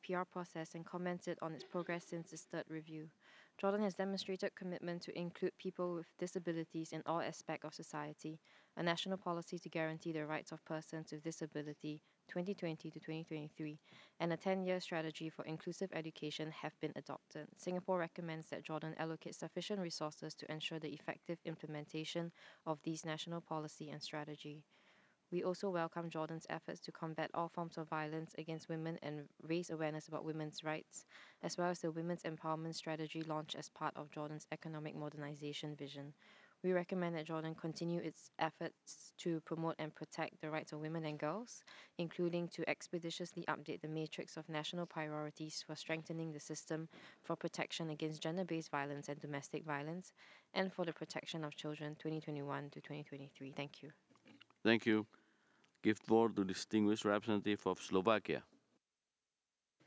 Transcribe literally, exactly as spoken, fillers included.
P R process and commented on its progress since its third review. Jordan has demonstrated commitment to include people with disabilities in all aspects of society, a national policy to guarantee the rights of persons with disability twenty twenty to twenty twenty-three, and a ten-year strategy for inclusive education have been adopted. Singapore recommends that Jordan allocate sufficient resources to ensure the effective implementation of these national policy and strategy. We also welcome Jordan's efforts to combat all forms of violence against women and raise awareness about women's rights, as well as the Women's Empowerment Strategy launched as part of Jordan's economic modernization vision. We recommend that Jordan continue its efforts to promote and protect the rights of women and girls, including to expeditiously update the matrix of national priorities for strengthening the system for protection against gender based violence and domestic violence, and for the protection of children twenty twenty-one to twenty twenty-three. Thank you. Thank you. Give floor to distinguished representative of Slovakia.